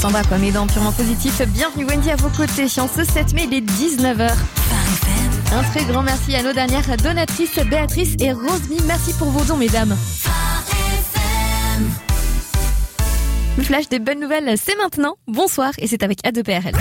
Sandra Pomme est dans Purement Positif. Bienvenue Wendy à vos côtés. En ce 7 mai, il est 19h. Un très grand merci à nos dernières donatrices Béatrice et Rosely. Merci pour vos dons, mesdames. Le flash des bonnes nouvelles, c'est maintenant. Bonsoir et c'est avec A2PRL.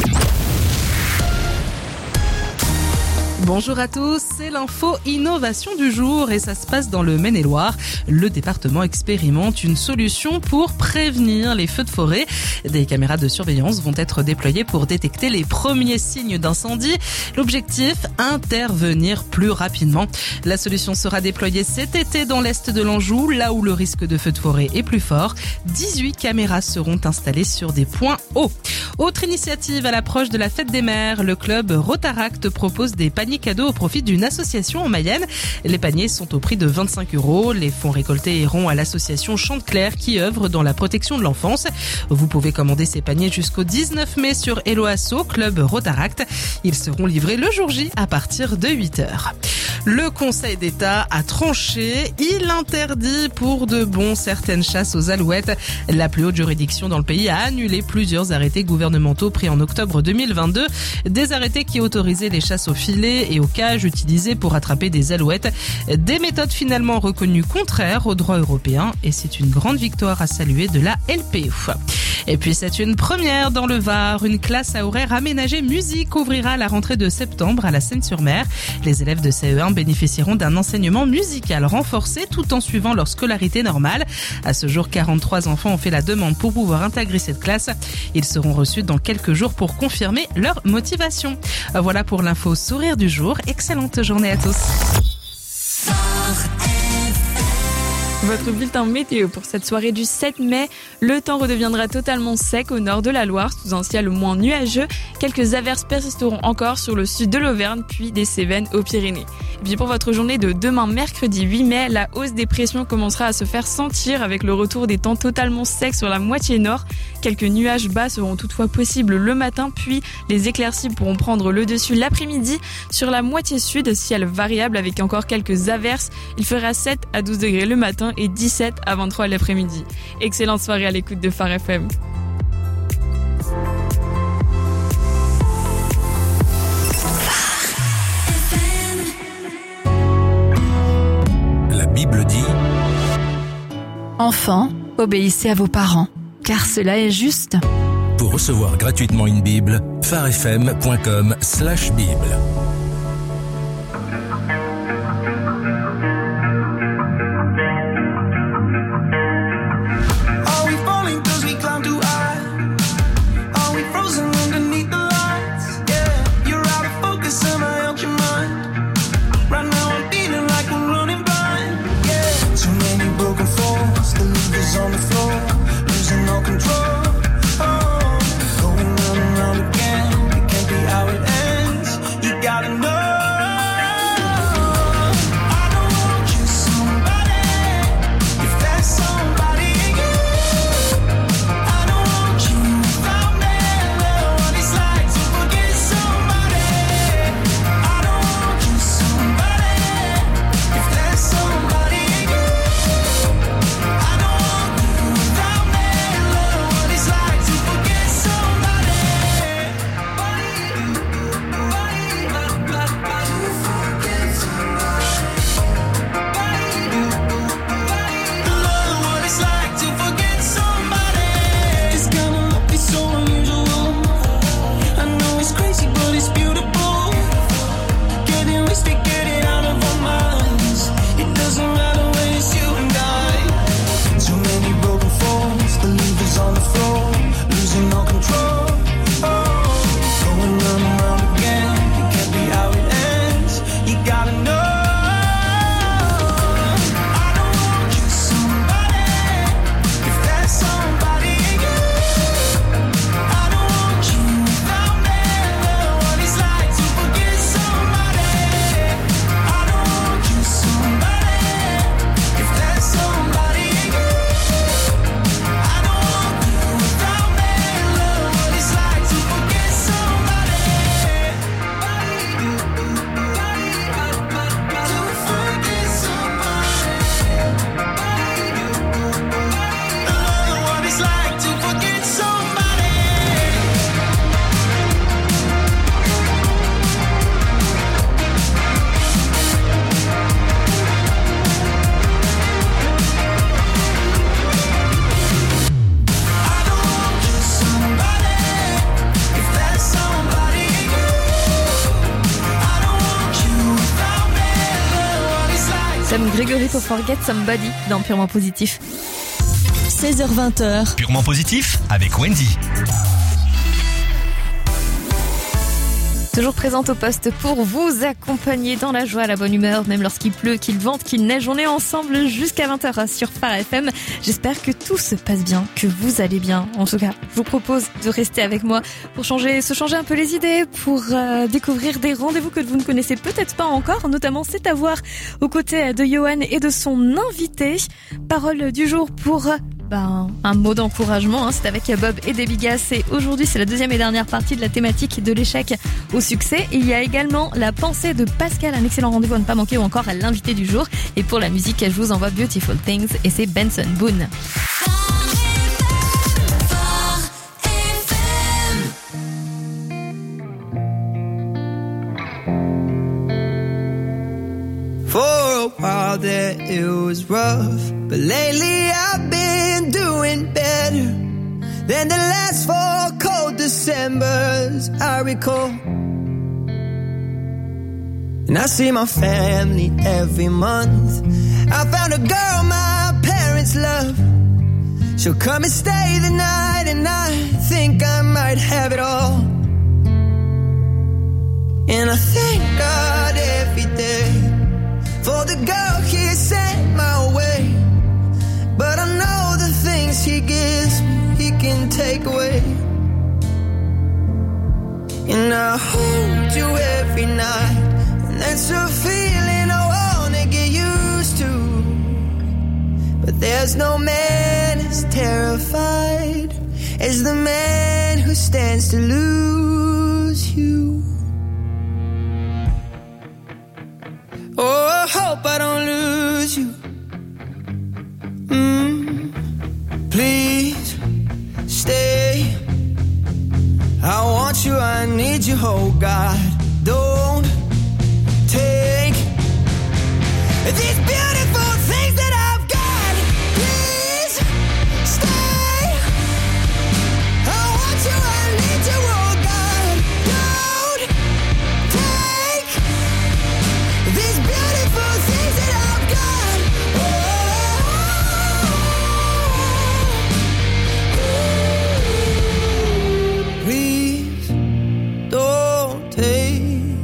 Bonjour à tous, c'est l'info innovation du jour et ça se passe dans le Maine-et-Loire. Le département expérimente une solution pour prévenir les feux de forêt. Des caméras de surveillance vont être déployées pour détecter les premiers signes d'incendie. L'objectif, intervenir plus rapidement. La solution sera déployée cet été dans l'est de l'Anjou, là où le risque de feu de forêt est plus fort. 18 caméras seront installées sur des points hauts. Autre initiative à l'approche de la fête des mères, le club Rotaract propose des paniers cadeaux au profit d'une association en Mayenne. Les paniers sont au prix de 25 €. Les fonds récoltés iront à l'association Chanteclair qui œuvre dans la protection de l'enfance. Vous pouvez commander ces paniers jusqu'au 19 mai sur Hello Asso, club Rotaract. Ils seront livrés le jour J à partir de 8h. Le Conseil d'État a tranché. Il interdit pour de bon certaines chasses aux alouettes. La plus haute juridiction dans le pays a annulé plusieurs arrêtés gouvernementaux pris en octobre 2022. Des arrêtés qui autorisaient les chasses au filet et aux cages utilisées pour attraper des alouettes. Des méthodes finalement reconnues contraires au droit européen. Et c'est une grande victoire à saluer de la LPO. Et puis c'est une première dans le Var. Une classe à horaire aménagé musique ouvrira à la rentrée de septembre à la Seine-sur-Mer. Les élèves de CE1 bénéficieront d'un enseignement musical renforcé tout en suivant leur scolarité normale. À ce jour, 43 enfants ont fait la demande pour pouvoir intégrer cette classe. Ils seront reçus dans quelques jours pour confirmer leur motivation. Voilà pour l'info sourire du jour. Excellente journée à tous. Votre bulletin météo pour cette soirée du 7 mai. Le temps redeviendra totalement sec au nord de la Loire, sous un ciel moins nuageux. Quelques averses persisteront encore sur le sud de l'Auvergne, puis des Cévennes aux Pyrénées. Et puis pour votre journée de demain, mercredi 8 mai, la hausse des pressions commencera à se faire sentir avec le retour des temps totalement secs sur la moitié nord. Quelques nuages bas seront toutefois possibles le matin, puis les éclaircies pourront prendre le dessus l'après-midi. Sur la moitié sud, ciel variable avec encore quelques averses. Il fera 7 à 12 degrés le matin et 17 à 23 l'après-midi. Excellente soirée à l'écoute de Phare FM. La Bible dit: Enfants, obéissez à vos parents, car cela est juste. Pour recevoir gratuitement une Bible, pharefm.com/Bible. On the floor, losing all control. Oh, going round and round again. It can't be how it ends. You gotta Grégory pour Forget Somebody dans Purement Positif. 16h-20h. Purement positif avec Wendy. Toujours présente au poste pour vous accompagner dans la joie, la bonne humeur, même lorsqu'il pleut, qu'il vente, qu'il neige. On est ensemble jusqu'à 20h sur Phare FM. J'espère que tout se passe bien, que vous allez bien. En tout cas, je vous propose de rester avec moi pour se changer un peu les idées, pour découvrir des rendez-vous que vous ne connaissez peut-être pas encore. Notamment, c'est à voir aux côtés de Johan et de son invité. Parole du jour pour... un mot d'encouragement, c'est avec Bob et Debigas et aujourd'hui c'est la deuxième et dernière partie de la thématique de l'échec au succès. Il y a également la pensée de Pascal, un excellent rendez-vous à ne pas manquer ou encore à l'invité du jour. Et pour la musique, je vous envoie Beautiful Things et c'est Benson Boone. For a while there it was rough, but lately I've been doing better than the last 4 cold Decembers I recall. And I see my family every month. I found a girl my parents love. She'll come and stay the night, and I think I might have it all. And I thank God every day for the girl he sent my way. But I know the things he gives me, he can take away. And I hold you every night, and that's a feeling I wanna get used to. But there's no man as terrified as the man who stands to lose you. Oh, I hope I don't lose you. Please stay. I want you, I need you, oh God. Don't take these beautiful things that I've got. Please stay. I want you, I need you, oh God. Don't take these beautiful things that I've got. Please don't take.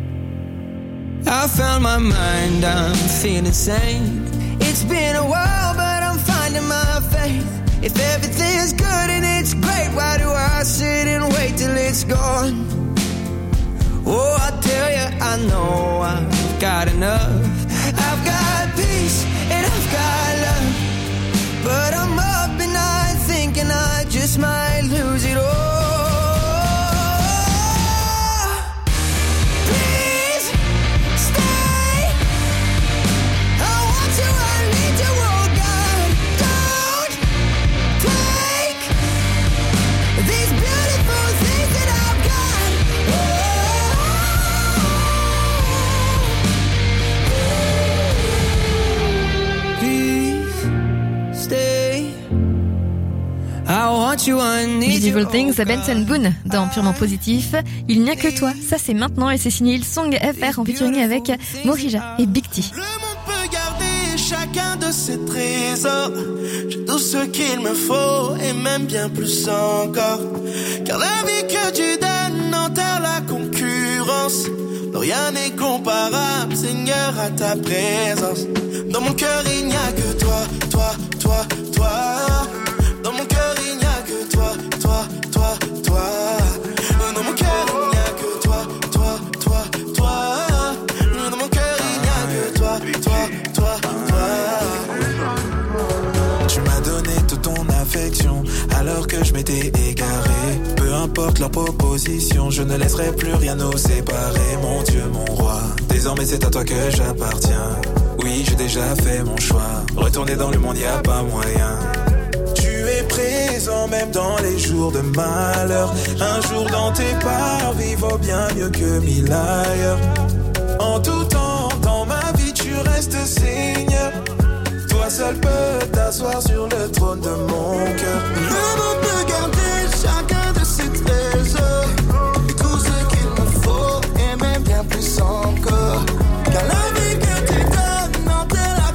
I found my mind, I'm feeling sane. It's been a while, but I'm finding my faith. If everything's good and it's great, why do I sit and wait till it's gone? Oh, I tell you, I know I've got enough. I've got peace and I've got love, but I'm up at night thinking I just might lose it all. Please stay. I want you, I need you, oh God. Don't take these beautiful things that I've got. Beautiful Things, Benson Boone dans Purement Positif. Il n'y a que toi, ça c'est maintenant et c'est signé Hillsong FR en featuring avec Morija et Big T. Le monde peut garder chacun de ses trésors. J'ai tout ce qu'il me faut et même bien plus encore. Car la vie que tu donnes enterre la concurrence. Non, rien n'est comparable, Seigneur, à ta présence. Dans mon cœur il n'y a que toi, toi, toi, toi. Dans mon cœur il n'y a que toi, toi, toi, toi. Dans mon cœur il n'y a que toi, toi, toi, toi. Dans mon cœur il n'y a que toi, toi, toi, toi. Tu m'as donné toute ton affection alors que je m'étais égaré. Peu importe leur proposition, je ne laisserai plus rien nous séparer. Mon Dieu, mon roi, désormais c'est à toi que j'appartiens. Oui, j'ai déjà fait mon choix. Retourner dans le monde, y a pas moyen. Tu es présent même dans les jours de malheur. Un jour dans tes parvis vaut bien mieux que 1000 ailleurs. En tout temps, dans ma vie, tu restes Seigneur. Toi seul peux t'asseoir sur le trône de mon cœur. Le monde peut garder chacun de ses trésors. Et tout ce qu'il me faut, et même bien plus encore. Car la vie que tu donnes enterre la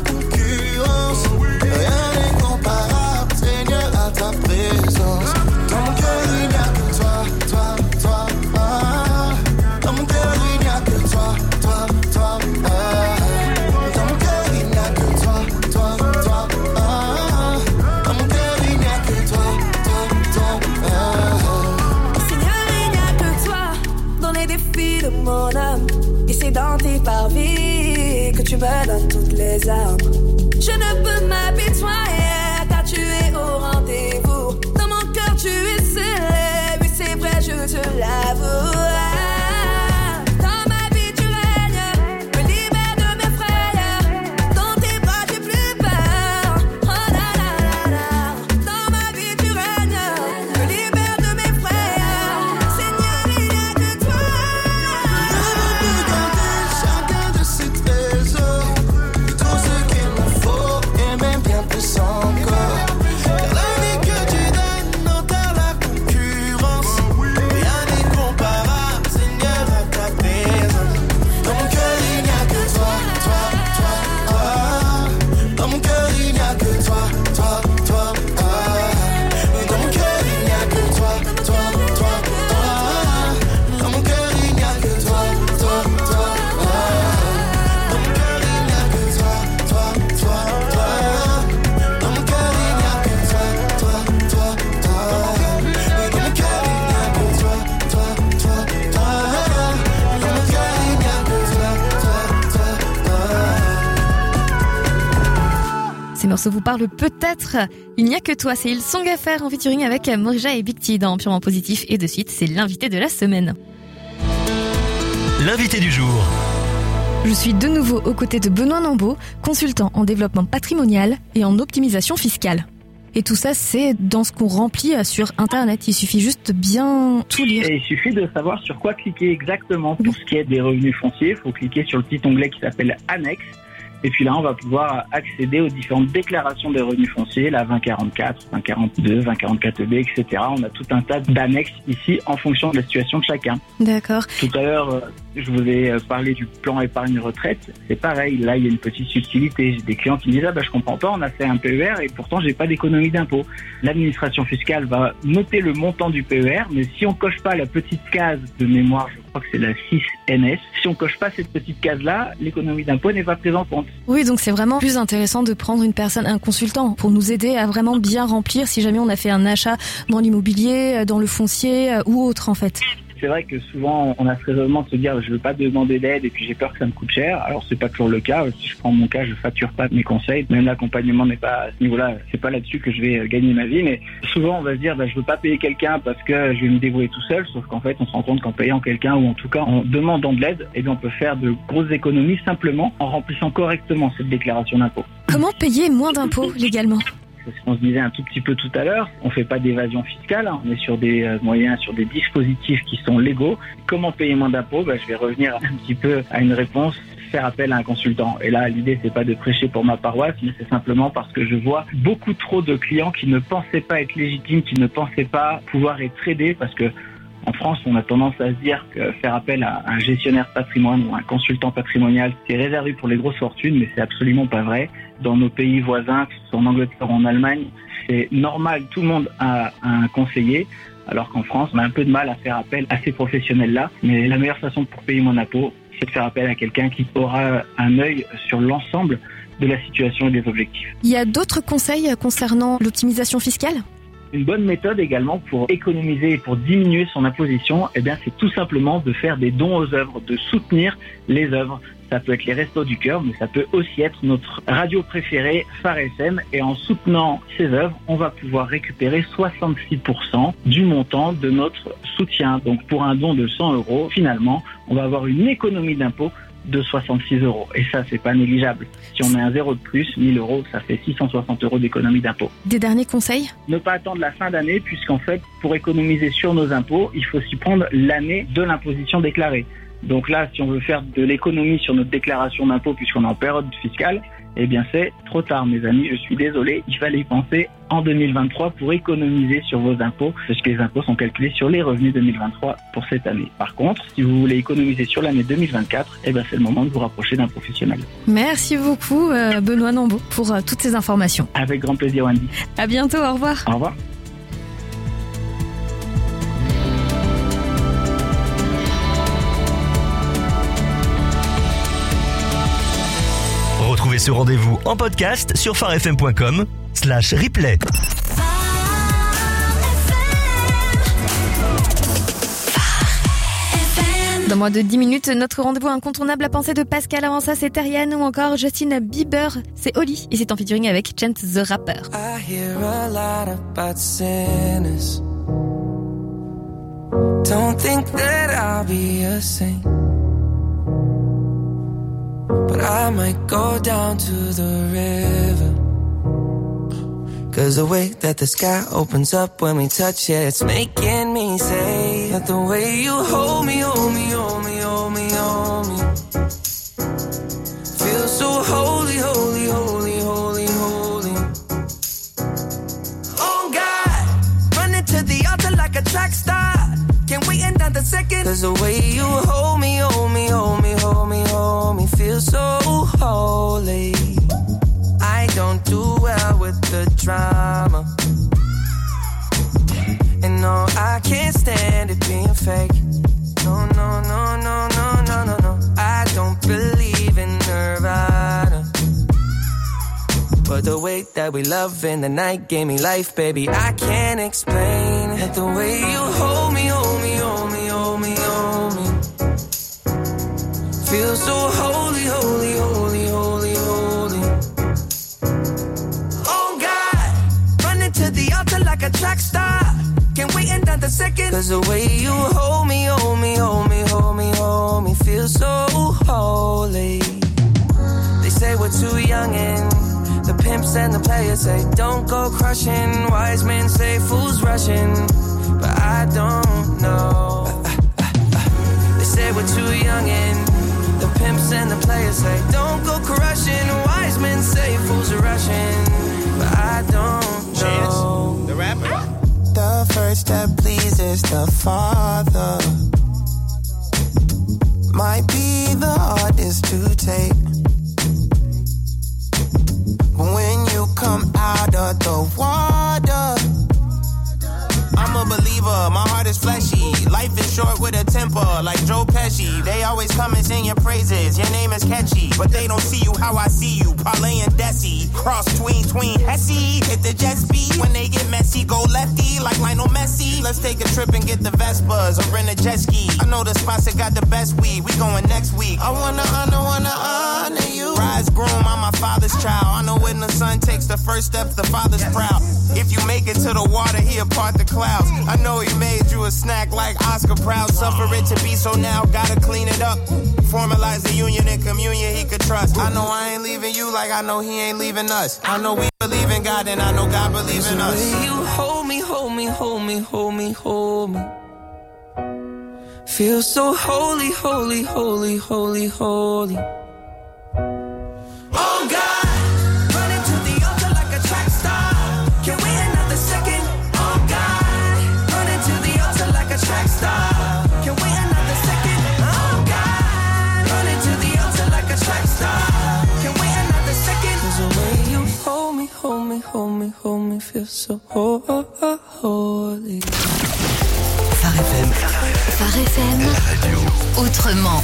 tu me donnes toutes les armes. Je ne peux m'habituer car tu es au rendez-vous. Dans mon cœur tu es scellé, oui c'est vrai je te l'avoue. Dans ma vie tu règnes, me libère de mes frayeurs. Dans tes bras j'ai plus peur. Oh la la la la. Dans ma vie tu règnes, me libère de mes frayeurs. Seigneur il n'y a que toi. Je veux garder chacun de ces trésors, tout ce qu'il me faut et même bien plus encore. Car la vie que tu donnes enterre la concurrence. Rien n'est comparable, Seigneur, à ta présence. Dans mon cœur il n'y a que toi, toi, toi, toi. Dans mon cœur il n'y a que toi, toi, toi, toi. Dans mon cœur il n'y a que toi, toi, toi, toi. Dans mon cœur il n'y a que toi, toi, toi, toi. Dans mon cœur il n'y a que toi, toi, toi, toi. Dans mon cœur il n'y a que toi, toi, toi, toi. Dans mon cœur il n'y a que toi, toi, toi, toi. Dans mon cœur il n'y a que toi, toi, toi, toi. Ces morceaux vous parlent peut-être. Il n'y a que toi, c'est Ils Song à faire en featuring avec Morija et Big T dans Purement Positif. Et de suite, c'est l'invité de la semaine. L'invité du jour. Je suis de nouveau aux côtés de Benoît Nambeau, consultant en développement patrimonial et en optimisation fiscale. Et tout ça, c'est dans ce qu'on remplit sur Internet. Il suffit juste de bien tout lire. Et il suffit de savoir sur quoi cliquer exactement. Pour ce qui est des revenus fonciers, il faut cliquer sur le petit onglet qui s'appelle Annexe. Et puis là, on va pouvoir accéder aux différentes déclarations des revenus fonciers, la 2044, 2042, 2044EB, etc. On a tout un tas d'annexes ici en fonction de la situation de chacun. D'accord. Tout à l'heure, je vous ai parlé du plan épargne retraite. C'est pareil, là, il y a une petite subtilité. J'ai des clients qui me disent « Ah, je comprends pas, on a fait un PER et pourtant, j'ai pas d'économie d'impôt. » L'administration fiscale va noter le montant du PER, mais si on coche pas la petite case de mémoire, je crois que c'est la 6NS, si on coche pas cette petite case-là, l'économie d'impôt n'est pas prise en compte. Oui, donc c'est vraiment plus intéressant de prendre une personne, un consultant, pour nous aider à vraiment bien remplir si jamais on a fait un achat dans l'immobilier, dans le foncier ou autre en fait. C'est vrai que souvent, on a ce raisonnement de se dire je veux pas demander d'aide et puis j'ai peur que ça me coûte cher. Alors c'est pas toujours le cas. Si je prends mon cas, je facture pas mes conseils. Même l'accompagnement n'est pas à ce niveau-là. C'est pas là-dessus que je vais gagner ma vie. Mais souvent, on va se dire je veux pas payer quelqu'un parce que je vais me débrouiller tout seul. Sauf qu'en fait, on se rend compte qu'en payant quelqu'un ou en tout cas en demandant de l'aide, on peut faire de grosses économies simplement en remplissant correctement cette déclaration d'impôt. Comment payer moins d'impôts légalement ? C'est ce qu'on se disait un tout petit peu tout à l'heure. On fait pas d'évasion fiscale, on est sur des moyens, sur des dispositifs qui sont légaux. Comment payer moins d'impôts ? Je vais revenir un petit peu à une réponse, faire appel à un consultant. Et là, l'idée, c'est pas de prêcher pour ma paroisse, mais c'est simplement parce que je vois beaucoup trop de clients qui ne pensaient pas être légitimes, qui ne pensaient pas pouvoir être aidés, parce que en France, on a tendance à se dire que faire appel à un gestionnaire patrimoine ou un consultant patrimonial, c'est réservé pour les grosses fortunes, mais c'est absolument pas vrai. Dans nos pays voisins, que ce soit en Angleterre ou en Allemagne, c'est normal, tout le monde a un conseiller, alors qu'en France, on a un peu de mal à faire appel à ces professionnels-là. Mais la meilleure façon pour payer mon impôt, c'est de faire appel à quelqu'un qui aura un œil sur l'ensemble de la situation et des objectifs. Il y a d'autres conseils concernant l'optimisation fiscale ? Une bonne méthode également pour économiser et pour diminuer son imposition, c'est tout simplement de faire des dons aux œuvres, de soutenir les œuvres. Ça peut être les Restos du Cœur, mais ça peut aussi être notre radio préférée, Phare FM. Et en soutenant ces œuvres, on va pouvoir récupérer 66% du montant de notre soutien. Donc pour un don de 100 €, finalement, on va avoir une économie d'impôt de 66 €. Et ça, c'est pas négligeable. Si on met un zéro de plus, 1000 €, ça fait 660 € d'économie d'impôt. Des derniers conseils ? Ne pas attendre la fin d'année, puisqu'en fait, pour économiser sur nos impôts, il faut s'y prendre l'année de l'imposition déclarée. Donc là, si on veut faire de l'économie sur notre déclaration d'impôt, puisqu'on est en période fiscale, c'est trop tard, mes amis. Je suis désolé. Il fallait y penser en 2023 pour économiser sur vos impôts, parce que les impôts sont calculés sur les revenus 2023 pour cette année. Par contre, si vous voulez économiser sur l'année 2024, c'est le moment de vous rapprocher d'un professionnel. Merci beaucoup, Benoît Nambeau, pour toutes ces informations. Avec grand plaisir, Wendy. À bientôt, au revoir. Au revoir. Retrouvez ce rendez-vous en podcast sur farfm.com/replay. Dans moins de 10 minutes, notre rendez-vous incontournable à penser de Pascal. Avant ça, c'est Ariane ou encore Justin Bieber. C'est Oli et c'est en featuring avec Chance the Rapper. I hear a lot about sinners. Don't think that I'll be a saint, but I might go down to the river. 'Cause the way that the sky opens up when we touch it, it's making me say that the way you hold me, hold me, hold me, hold me, hold me, feels so holy, holy, holy, holy, holy. Oh God, running to the altar like a track star. Can't wait another second. 'Cause the way you hold me, hold me, hold me, hold me, hold me, feels so holy. I don't do well with the drama, and no, I can't stand it being fake. No, no, no, no, no, no, no, no. I don't believe in Nirvana, but the way that we love in the night gave me life, baby. I can't explain that the way you hold me, hold me, hold me, hold me, hold me, feels so holy, holy, holy, holy, holy. Oh God, running to the altar like a track star. Can't wait another second. 'Cause the way you hold me, hold me, hold me, hold me, hold me, feels so holy. They say we're too young and the pimps and the players say don't go crushing. Wise men say fools rushing, but I don't know. They say we're too young and the pimps and the players say don't go crushing. Wise men say fools are rushing, but I don't know. Chance, the rapper. The first that pleases the Father might be the hardest to take. When you come out of the water, I'm a believer, my heart is fleshy. Life is short with a temper, like Joe Pesci. They always come and sing your praises, your name is catchy, but they don't see you how I see you. Parlay and Desi, cross tween, Hesse. Hit the jet speed, when they get messy, go lefty, like Lionel Messi. Let's take a trip and get the Vespas, or rent a jet ski. I know the spots that got the best weed, we going next week. I wanna honor you. Rise groom, I'm my father's child. I know when the son takes the first step, the father's proud. If you make it to the water, he'll part the clouds. I know he made you a snack like Oscar Proud. Suffer it to be, so now gotta clean it up. Formalize the union and communion he could trust. I know I ain't leaving you like I know he ain't leaving us. I know we believe in God and I know God believes in us. The way you hold me, hold me, hold me, hold me, hold me, feels so holy, holy, holy, holy, holy. Oh God, running to the altar like a track star. Can't wait another second. Oh God, running to the altar like a track star. Can't wait another second. Oh God, running to the altar like a track star. Can't wait another second. 'Cause the way you hold me, hold me, hold me, hold me, feels so holy. Phare FM. Phare FM. La radio. Autrement.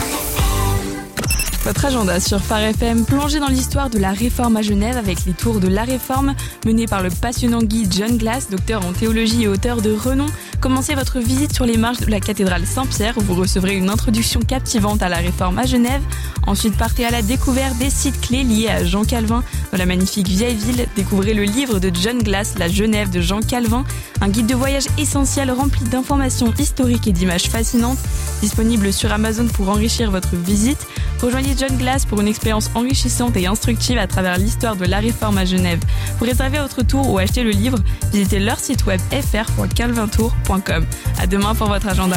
Votre agenda sur Phare FM, plongez dans l'histoire de la Réforme à Genève avec les tours de la Réforme menés par le passionnant guide John Glass, docteur en théologie et auteur de renom. Commencez votre visite sur les marches de la cathédrale Saint-Pierre où vous recevrez une introduction captivante à la Réforme à Genève. Ensuite, partez à la découverte des sites clés liés à Jean Calvin. Dans la magnifique vieille ville, découvrez le livre de John Glass, La Genève de Jean Calvin, un guide de voyage essentiel rempli d'informations historiques et d'images fascinantes, disponible sur Amazon pour enrichir votre visite. Rejoignez John Glass pour une expérience enrichissante et instructive à travers l'histoire de la Réforme à Genève. Pour réserver votre tour ou acheter le livre, visitez leur site web fr.calvintour.com. À demain pour votre agenda.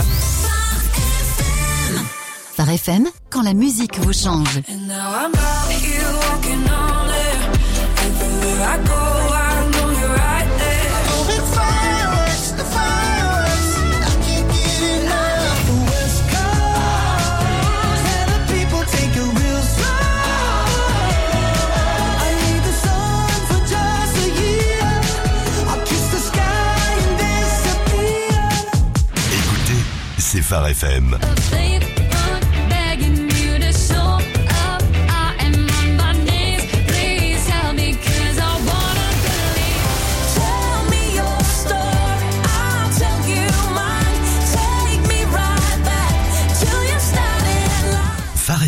Phare FM, quand la musique vous change. And now I'm out here walking on air. Everywhere I go, I know you're right there. Oh, the fireworks, I can't get enough. The West Coast, and the people take it real slow. I need the sun for just a year. I'll kiss the sky and disappear. Écoutez, c'est Phare FM. Tell me your story, I'll tell you mine. Take me right back to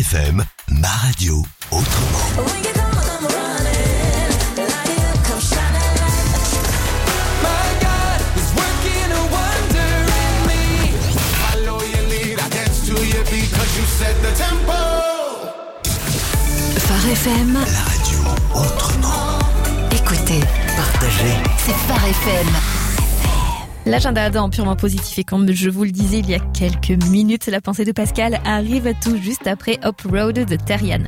FM, ma radio, autrement. Phare FM, La radio, autrement. écoutez, Partagez. c'est Phare FM. L'agenda Adam purement positif et comme je vous le disais il y a quelques minutes, la pensée de Pascal arrive tout juste après Up Road de Terrian.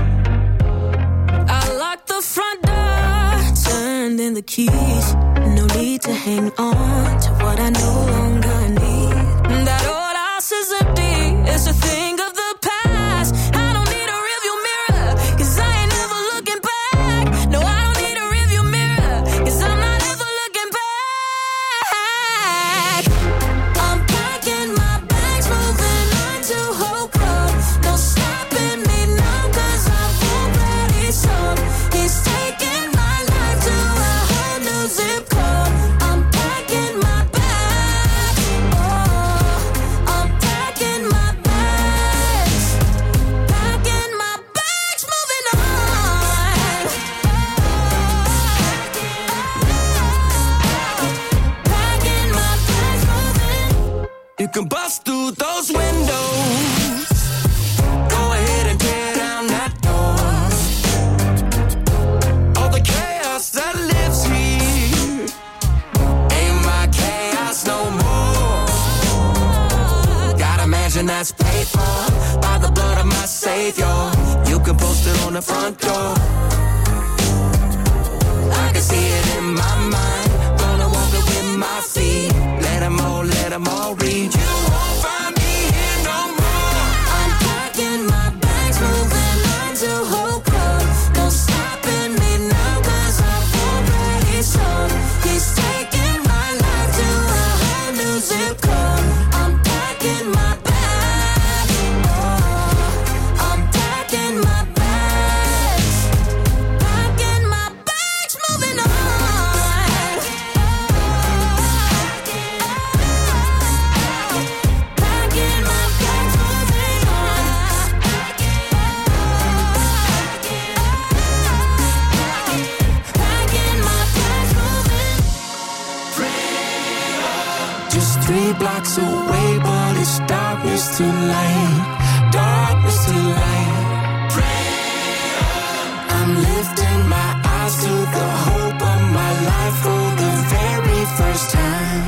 I locked the front door, turned in the keys. No need to hang on to what I no longer need. That old house is empty, it's a thing of the past. I don't need a rearview mirror, 'cause I ain't never looking back. No, I don't need a rearview mirror, 'cause I'm not ever looking back. I'm packing my bags, moving on to Hope Road. No stopping me now, 'cause I've already sold. He's taking my life to a whole new zip code. I'm packing my bags. Oh, I'm packing my bags. Packing my bags, moving on. Packing my bags, moving. You can bust through those windows. Go ahead and tear down that door. All the chaos that lives here ain't my chaos no more. Gotta imagine that's paid for by the blood of my Savior. You can post it on the front door. I can see it in my mind. Gonna walk it with my feet. Let them all read. You won't find me here no more. I'm packing my bags, moving on to Hope Road. No stopping me now, 'cause I've already sold. He's taking my life to a whole new zip code. I'm packing my bags. Oh, I'm packing my bags. Packing my bags, moving on. Packing my bags, moving on. Packing my bags, moving. Just 3 blocks away, but it's darkness to light. Darkness to light. I'm lifting my eyes to the hope of my life for the very first time.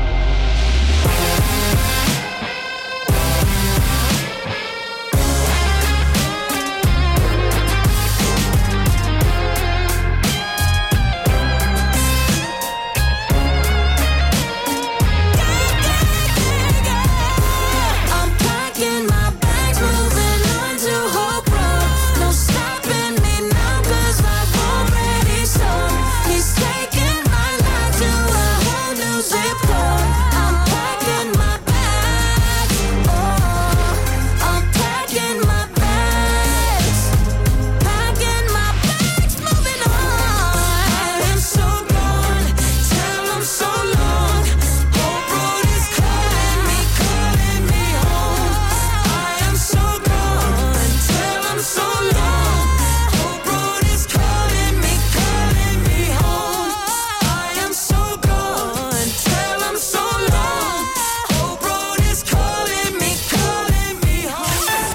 I'm packing my bags, moving on to Hope Road. No stopping me now, 'cause I've already sold. He's taking my life to a whole new zip code. I'm packing my bags. Oh, I'm packing my bags. Packing my bags, moving on. I'm so gone, till I'm so long. Hope Road is calling me home. I am so gone, till I'm so long. Hope Road is calling me home. I am so gone, till I'm so long. Hope Road is calling me home.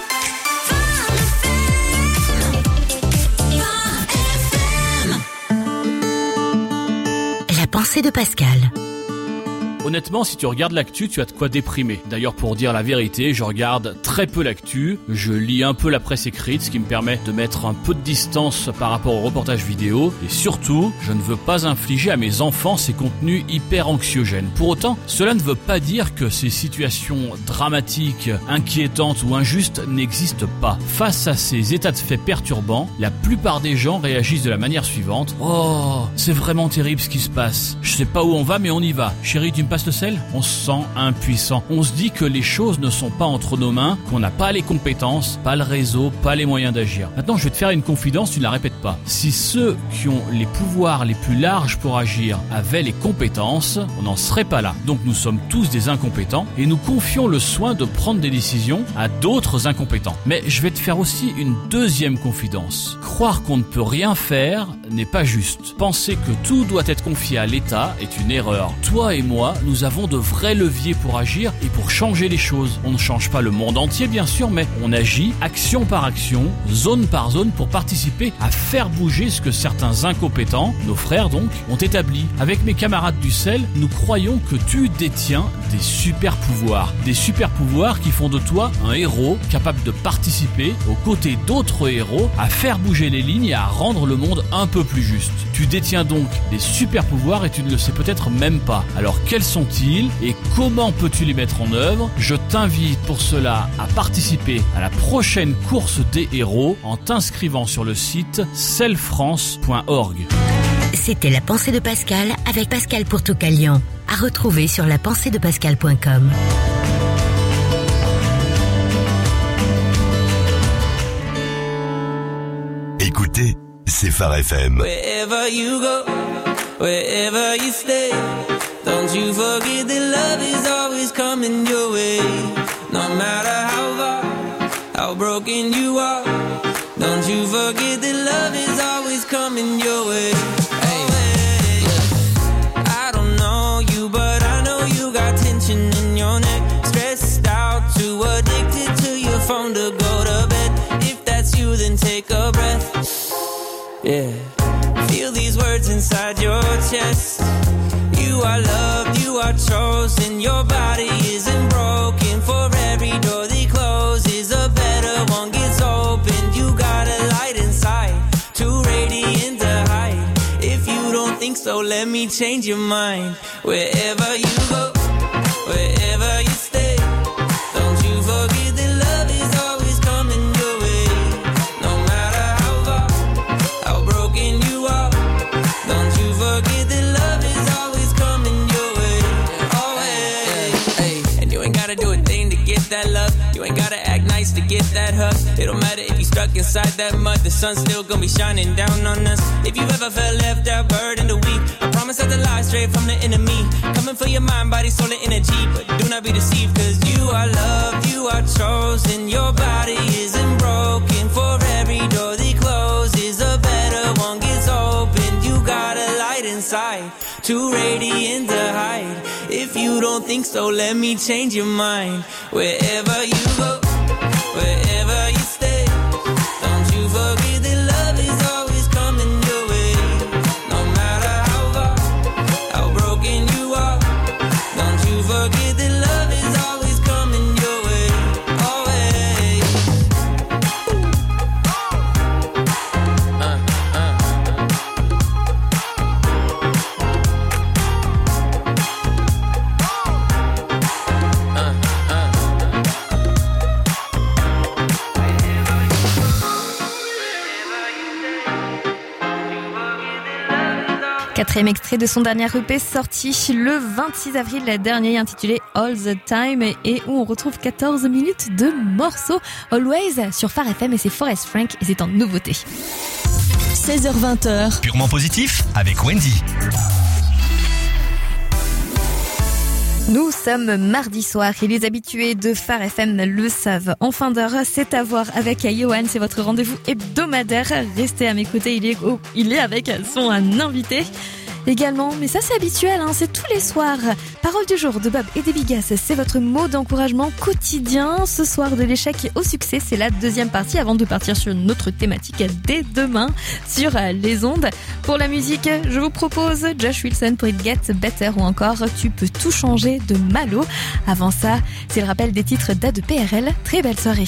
La pensée de Pascal. Honnêtement, si tu regardes l'actu, tu as de quoi déprimer. D'ailleurs, pour dire la vérité, je regarde très peu l'actu. Je lis un peu la presse écrite, ce qui me permet de mettre un peu de distance par rapport aux reportages vidéo. Et surtout, je ne veux pas infliger à mes enfants ces contenus hyper anxiogènes. Pour autant, cela ne veut pas dire que ces situations dramatiques, inquiétantes ou injustes n'existent pas. Face à ces états de fait perturbants, la plupart des gens réagissent de la manière suivante. Oh, c'est vraiment terrible ce qui se passe. Je sais pas où on va, mais on y va. Chérie, tu me passe le sel, on se sent impuissant. On se dit que les choses ne sont pas entre nos mains, qu'on n'a pas les compétences, pas le réseau, pas les moyens d'agir. Maintenant, je vais te faire une confidence, tu ne la répètes pas. Si ceux qui ont les pouvoirs les plus larges pour agir avaient les compétences, on n'en serait pas là. Donc nous sommes tous des incompétents et nous confions le soin de prendre des décisions à d'autres incompétents. Mais je vais te faire aussi une deuxième confidence. Croire qu'on ne peut rien faire n'est pas juste. Penser que tout doit être confié à l'État est une erreur. Toi et moi, nous avons de vrais leviers pour agir et pour changer les choses. On ne change pas le monde entier bien sûr, mais on agit action par action, zone par zone pour participer à faire bouger ce que certains incompétents, nos frères donc, ont établi. Avec mes camarades du sel, nous croyons que tu détiens des super pouvoirs. Des super pouvoirs qui font de toi un héros capable de participer aux côtés d'autres héros à faire bouger les lignes et à rendre le monde un peu plus juste. Tu détiens donc des super pouvoirs et tu ne le sais peut-être même pas. Alors quels sont-ils et comment peux-tu les mettre en œuvre? Je t'invite pour cela à participer à la prochaine course des héros en t'inscrivant sur le site selfrance.org. C'était La Pensée de Pascal avec Pascal Pourtocalian. À retrouver sur lapenseedepascal.com. Écoutez, c'est Phare FM. Wherever you go, wherever you stay, don't you forget that love is always coming your way. No matter how far, how broken you are, don't you forget that love is always coming your way. I don't know you, but I know you got tension in your neck, stressed out, too addicted to your phone to go to bed. If that's you, then take a breath. Yeah, feel these words inside your chest. You are loved, you are chosen. Your body isn't broken. For every door they close is a better one gets opened. You got a light inside, too radiant to hide. If you don't think so, let me change your mind. Wherever you go, wherever you stay, don't you forget that love is always coming your way. No matter how far, how broken you are, don't you forget that love is always coming your way. Always. And you ain't gotta do a thing to get that love. You ain't gotta act nice to get that hug. It don't matter if you stuck inside that mud, the sun's still gonna be shining down on us. If you've ever felt left out, burdened or weak, I promise that the lie straight from the enemy. Coming for your mind, body, soul, and energy. But do not be deceived, cause you are loved, you are chosen. Your body isn't broken. For every door they close is a better one gets open. You got a light inside, too radiant to hide. If you don't think so, let me change your mind. Wherever you go, wherever you stay, don't you forget that love is always coming your way. No matter how far, how broken you are, don't you forget that love is always coming your way. Always. Quatrième extrait de son dernier EP sorti le 26 avril dernier, intitulé All the Time, et où on retrouve 14 minutes de morceaux. Always sur Phare FM, et c'est Forest Frank et c'est en nouveauté. 16h-20h. Purement positif avec Wendy. Nous sommes mardi soir et les habitués de Phare FM le savent. En fin d'heure, c'est à voir avec Johan. C'est votre rendez-vous hebdomadaire. Restez à mes côtés, il est avec son invité également. Mais ça, c'est habituel, hein, c'est tous les soirs. Parole du jour de Bob et des Bigas, c'est votre mot d'encouragement quotidien. Ce soir, de l'échec au succès, c'est la deuxième partie avant de partir sur notre thématique dès demain sur les ondes. Pour la musique, je vous propose Josh Wilson pour It Gets Better ou encore Tu peux tout changer de Malo. Avant ça, c'est le rappel des titres d'A de PRL. Très belle soirée.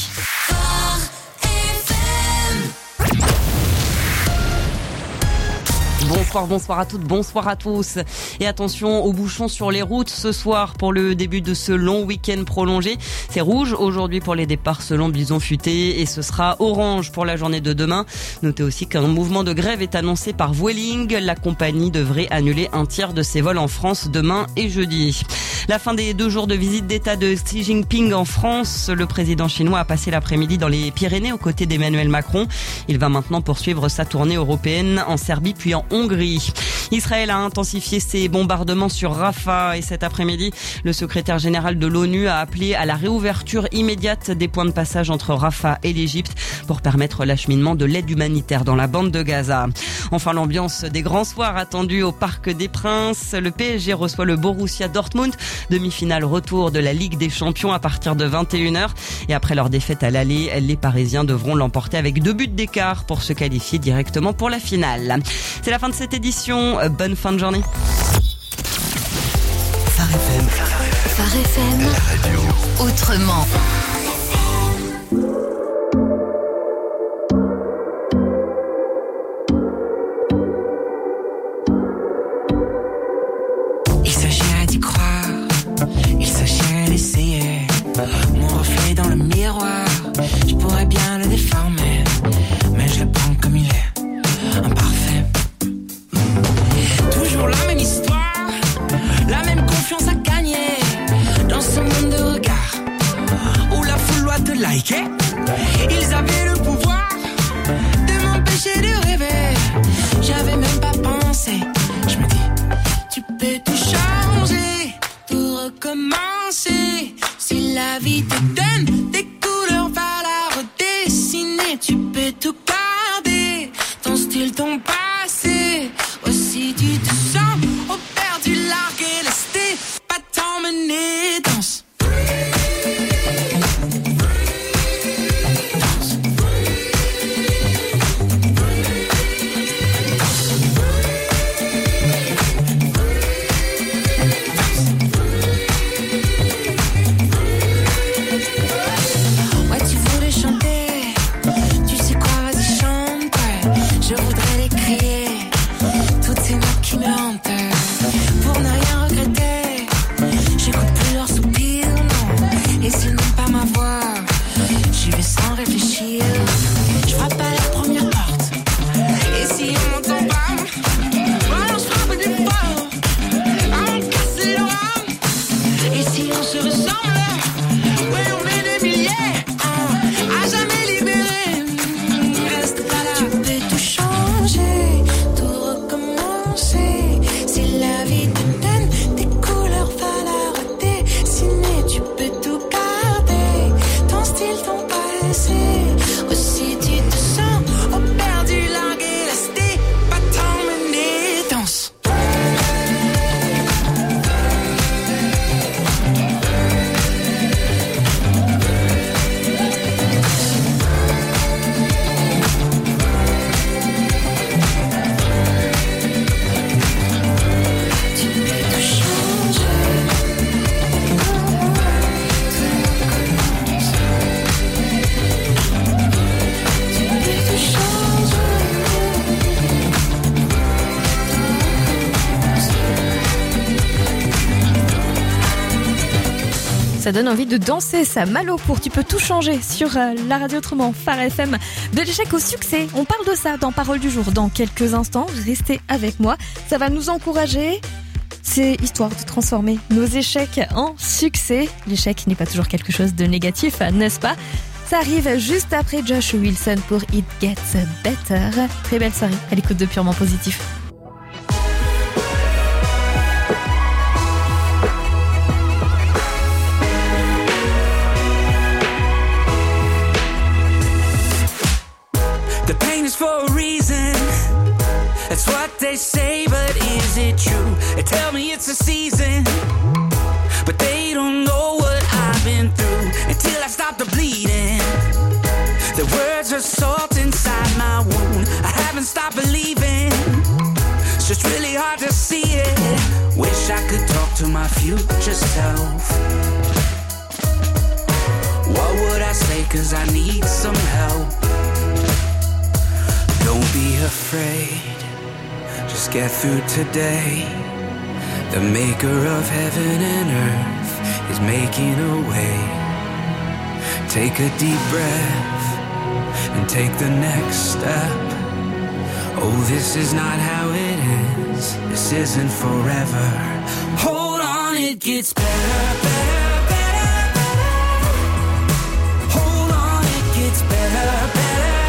Bonsoir. bonsoir à toutes, bonsoir à tous. Et attention aux bouchons sur les routes ce soir pour le début de ce long week-end prolongé. C'est rouge aujourd'hui pour les départs selon Bison Futé et ce sera orange pour la journée de demain. Notez aussi qu'un mouvement de grève est annoncé par Vueling. La compagnie devrait annuler un tiers de ses vols en France demain et jeudi. La fin des 2 jours de visite d'État de Xi Jinping en France. Le président chinois a passé l'après-midi dans les Pyrénées aux côtés d'Emmanuel Macron. Il va maintenant poursuivre sa tournée européenne en Serbie puis en Hongrie. Israël a intensifié ses bombardements sur Rafah et cet après-midi, le secrétaire général de l'ONU a appelé à la réouverture immédiate des points de passage entre Rafah et l'Égypte pour permettre l'acheminement de l'aide humanitaire dans la bande de Gaza. Enfin, l'ambiance des grands soirs attendus au Parc des Princes. Le PSG reçoit le Borussia Dortmund, demi-finale retour de la Ligue des Champions à partir de 21h. Et après leur défaite à l'aller, les Parisiens devront l'emporter avec 2 buts d'écart pour se qualifier directement pour la finale. C'est la fin de cette édition. Bonne fin de journée. Phare FM. Phare FM. La radio. Autrement. Il s'agirait d'y croire, il s'agirait d'essayer. Mon reflet dans le miroir, je pourrais bien le déformer, mais je le prends comme il est, imparfait. Toujours la même histoire, la même confiance à gagner. Dans ce monde de regard, où la foule doit te liker. Ils avaient le pouvoir de m'empêcher de rêver. J'avais même pas pensé, je me dis, tu peux tout changer, tout recommencer. Si la vie te donne des couleurs, va la redessiner. Tu peux tout garder, ton style, ton passé. Aussi tu te sens au perdu, largué, lesté. Pas t'emmener, danse. Pour ne rien regretter, j'écoute plus leurs soupirs, non. Et s'ils n'aiment pas ma voix, j'y vais sans réfléchir. Je frappe à la première porte. Et si on m'entend pas, alors je frappe du fort. À me casser le rame. Et si on se ressemble, ouais, on est des milliers, à jamais libérés. Reste pas là. Tu peux tout changer, tout recommencer. Si la vie te donne des couleurs, va la redessiner. Tu peux tout garder, ton style, ton passé. Aussi tu te sens au perdu, largué, resté. Pas t'emmener, danse. Ça donne envie de danser, ça. Malo pour Tu peux tout changer sur la radio autrement, Phare FM. De l'échec au succès, on parle de ça dans Parole du jour. Dans quelques instants, restez avec moi. Ça va nous encourager. C'est histoire de transformer nos échecs en succès. L'échec n'est pas toujours quelque chose de négatif, n'est-ce pas ? Ça arrive juste après Josh Wilson pour It Gets Better. Très belle soirée à l'écoute de Purement Positif. For a reason, that's what they say, but is it true? They tell me it's a season, but they don't know what I've been through until I stop the bleeding. The words are salt inside my wound. I haven't stopped believing, it's just really hard to see it. Wish I could talk to my future self. What would I say, 'cause I need some help. Don't be afraid, Just get through today. The maker of heaven and earth is making a way. Take a deep breath and take the next step. Oh, this is not how it is. This isn't forever. Hold on, it gets better, better, better, better. Hold on, it gets better, better,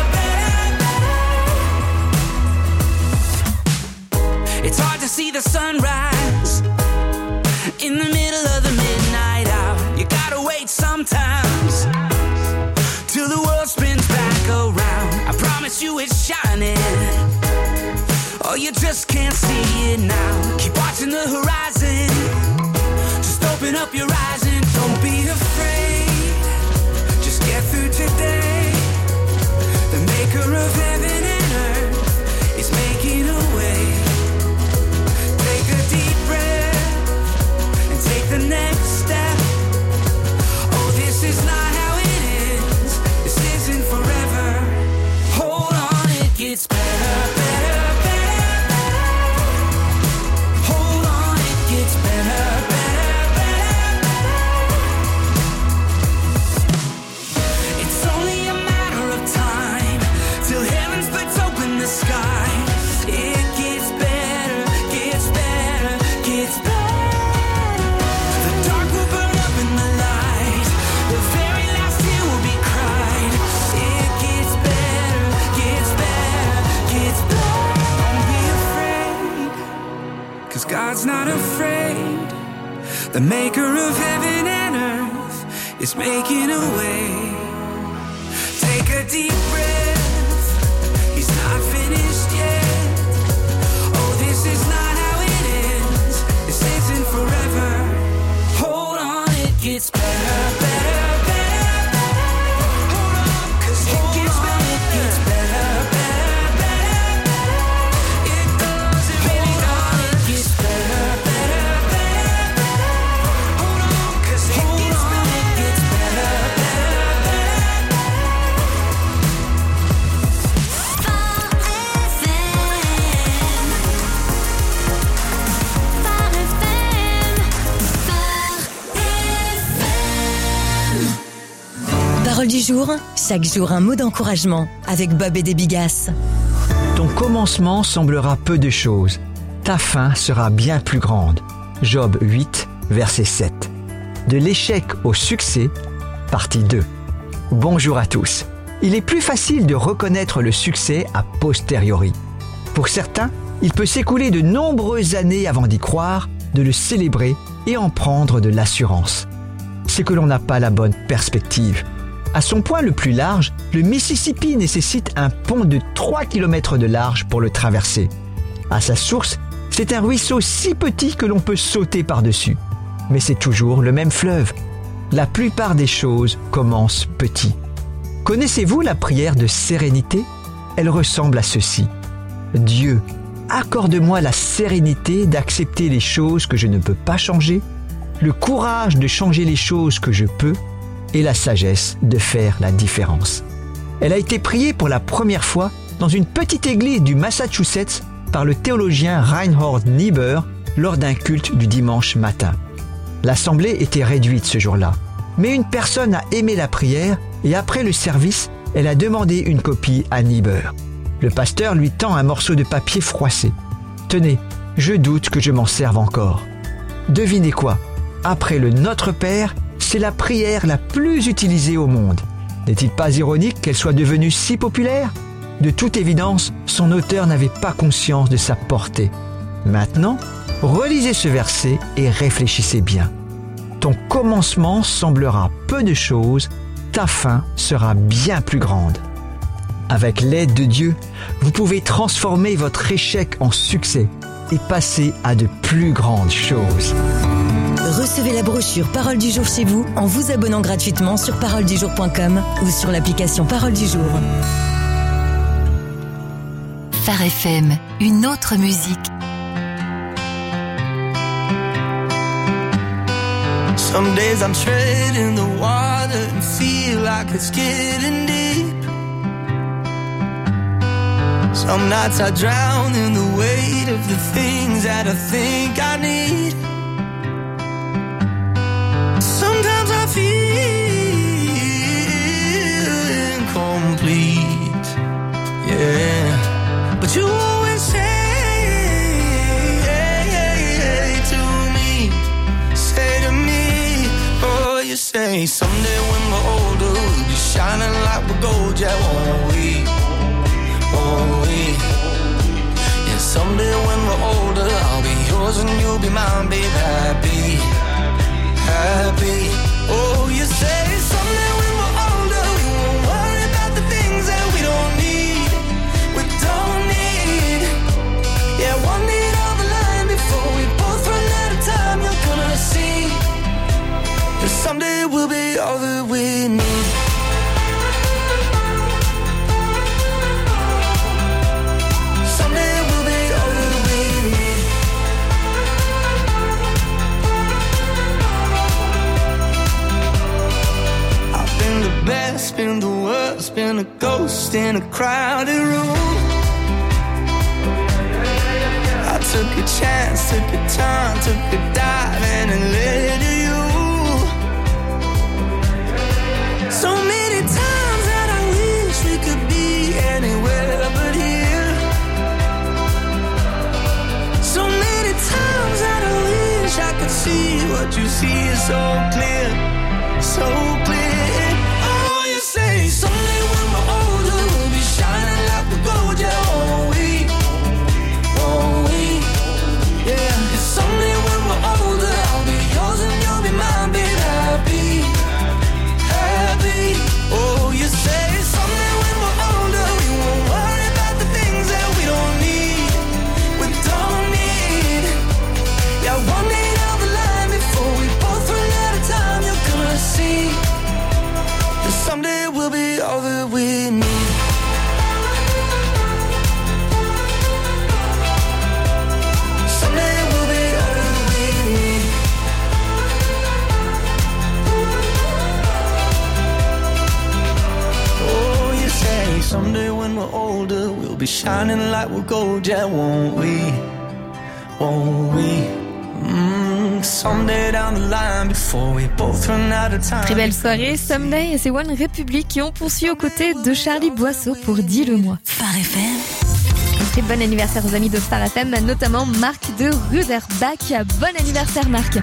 better, better. It's hard to see the sunrise in the middle of the midnight hour. You gotta wait sometimes till the world spins back around. I promise you it's shining. Oh, you just can't see it now. Keep watching the horizon. Just open up your eyes and don't be afraid. Just get through today. The maker of heaven and earth is making a way. Take a deep breath and take the next step. Oh, this is not how it is. This isn't forever. Hold on, it gets better, better. God's not afraid. The maker of heaven and earth is making a way. Take a deep breath. He's not finished yet. Oh, this is not how it is. This isn't forever. Hold on, it gets better, better, better, better. Hold on, 'cause it gets better, it gets better, better, better, better. It does, it really does. It gets better, better, better, better. Hold on, 'cause it gets better, it gets better, better, better. Parole du jour, chaque jour un mot d'encouragement avec Bob et des Bigasses. Ton commencement semblera peu de choses. Ta fin sera bien plus grande. Job 8, verset 7. De l'échec au succès, partie 2. Bonjour à tous. Il est plus facile de reconnaître le succès a posteriori. Pour certains, il peut s'écouler de nombreuses années avant d'y croire, de le célébrer et en prendre de l'assurance. C'est que l'on n'a pas la bonne perspective. À son point le plus large, le Mississippi nécessite un pont de 3 km de large pour le traverser. À sa source, c'est un ruisseau si petit que l'on peut sauter par-dessus. Mais c'est toujours le même fleuve. La plupart des choses commencent petit. Connaissez-vous la prière de sérénité ? Elle ressemble à ceci. Dieu, accorde-moi la sérénité d'accepter les choses que je ne peux pas changer, le courage de changer les choses que je peux, et la sagesse de faire la différence. Elle a été priée pour la première fois dans une petite église du Massachusetts par le théologien Reinhold Niebuhr lors d'un culte du dimanche matin. L'assemblée était réduite ce jour-là, mais une personne a aimé la prière et après le service, elle a demandé une copie à Niebuhr. Le pasteur lui tend un morceau de papier froissé. « Tenez, je doute que je m'en serve encore. » Devinez quoi ? Après le Notre Père, c'est la prière la plus utilisée au monde. N'est-il pas ironique qu'elle soit devenue si populaire ? De toute évidence, son auteur n'avait pas conscience de sa portée. Maintenant, relisez ce verset et réfléchissez bien. Ton commencement semblera peu de choses, ta fin sera bien plus grande. Avec l'aide de Dieu, vous pouvez transformer votre échec en succès et passer à de plus grandes choses. Recevez la brochure Parole du jour chez vous en vous abonnant gratuitement sur paroledujour.com ou sur l'application Parole du jour. Phare FM, une autre musique. Some days I'm treading the water and feel like it's getting deep. Some nights I drown in the weight of the things that I think I need. Sometimes I feel incomplete, yeah. But you always say to me, oh, you say someday when we're older we'll be shining like we're gold, yeah, won't we? Won't we? Yeah, someday when we're older I'll be yours and you'll be mine, babe, happy, happy. Oh, you say someday when we're older we won't worry about the things that we don't need, we don't need. Yeah, one need on the line before we both run out of time. You're gonna see that someday we'll be all that we need. Someday we'll be all that we need. I've been the best, been the worst, been a ghost in a crowded room. I took a chance, took a turn, took a dive and it led to you. So many times that I wish we could be anywhere but here. So many times that I wish I could see what you see is so clear, so clear. Oh, you say someday when we're older we'll be shining like the gold, yeah, won't we? Won't we? Yeah, someday when we're older I'll be yours and you'll be mine, babe, happy, happy. Oh, you say someday when we're older we won't worry about the things that we don't need, we don't need. Yeah, one day down the line before we both run out of time, you're gonna see that someday we'll be all that we need. Someday when we're older we'll be shining like we're gold, yeah, won't we? Won't we? Someday down the line before we both run out of time. Très belle soirée, Someday, et c'est One Republic, et on poursuit aux côtés de Charlie Boisseau pour Dis-le-moi. Phare FM. Et bon anniversaire aux amis de Phare FM, notamment Marc de Ruderbach. Bon anniversaire Marc.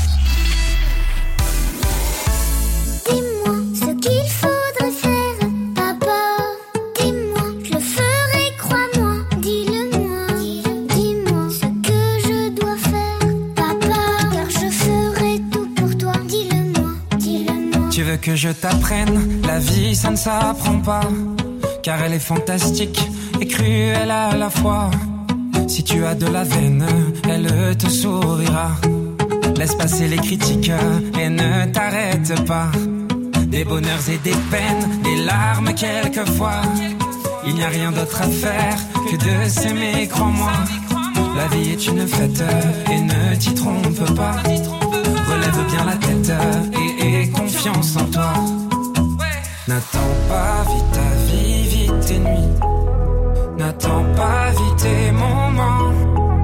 Dis-moi ce qu'il faudrait faire, papa. Dis-moi, je le ferai, crois-moi. Dis-le-moi, dis-moi ce que je dois faire, papa. Car je ferai tout pour toi. Dis-le-moi, dis-le-moi. Tu veux que je t'apprenne? La vie ça ne s'apprend pas, car elle est fantastique et cruelle à la fois. Si tu as de la veine, elle te sourira. Laisse passer les critiques et ne t'arrête pas. Des bonheurs et des peines, des larmes quelquefois. Il n'y a rien d'autre à faire que de s'aimer, crois-moi. La vie est une fête et ne t'y trompe pas. Relève bien la tête et aie confiance en toi. N'attends pas vite ta vie, vite tes nuits. N'attends pas vite tes moments.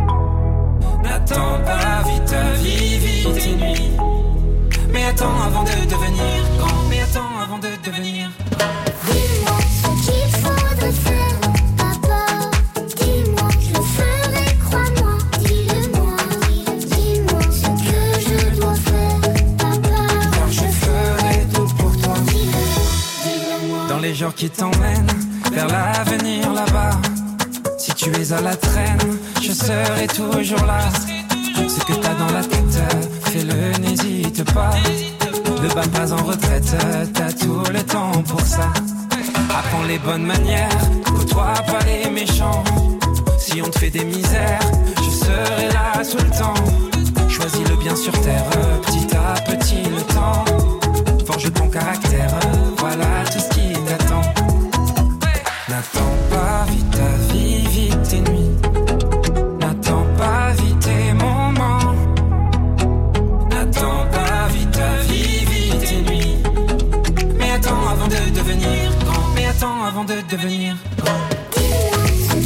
N'attends pas vite ta vie, vite tes nuits. Mais attends avant de devenir grand. Mais attends avant de devenir grand. Dis-moi ce qu'il faudrait faire, papa. Dis-moi, je le ferai, crois-moi. Dis-le-moi, dis-moi ce que je dois faire, papa. Car je ferai tout pour toi. Dis-le-moi. Dans les jours qui t'emmènent vers l'avenir là-bas, si tu es à la traîne, je serai toujours là. Ce que t'as dans la tête, fais-le, n'hésite pas. Ne bats pas en retraite, t'as tout le temps pour ça. Apprends les bonnes manières, côtoie pas les méchants. Si on te fait des misères, je serai là tout le temps. Choisis le bien sur terre, petit à petit le temps. Forge ton caractère, voilà tout ce qui t'attend. N'attends pas vite ta vie, vite tes nuits. N'attends pas vite tes moments. N'attends pas vite ta vie, vite tes nuits. Mais attends avant de devenir grand. Mais attends avant de devenir grand. Dis-moi ce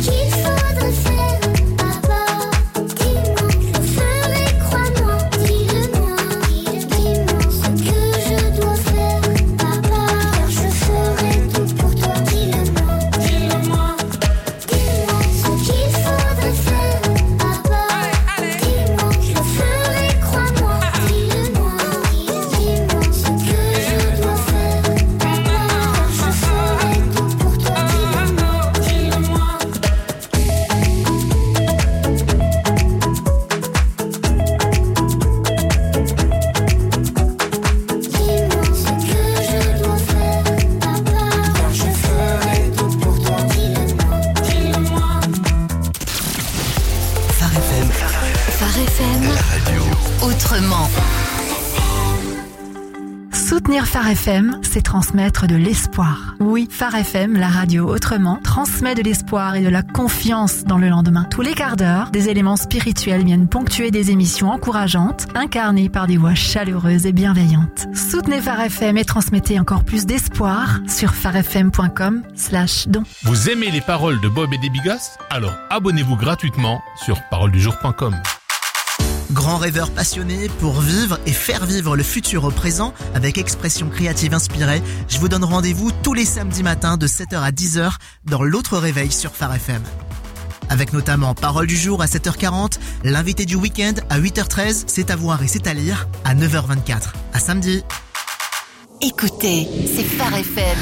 Soutenir Phare FM, c'est transmettre de l'espoir. Oui, Phare FM, la radio autrement, transmet de l'espoir et de la confiance dans le lendemain. Tous les quarts d'heure, des éléments spirituels viennent ponctuer des émissions encourageantes, incarnées par des voix chaleureuses et bienveillantes. Soutenez Phare FM et transmettez encore plus d'espoir sur pharefm.com/don. Vous aimez les paroles de Bob et des Bigas? Alors abonnez-vous gratuitement sur paroledujour.com. Grand rêveur passionné pour vivre et faire vivre le futur au présent avec expression créative inspirée, je vous donne rendez-vous tous les samedis matins de 7h à 10h dans l'autre réveil sur Phare FM. Avec notamment Parole du jour à 7h40, l'invité du week-end à 8h13, c'est à voir et c'est à lire à 9h24. À samedi. Écoutez, c'est Phare FM.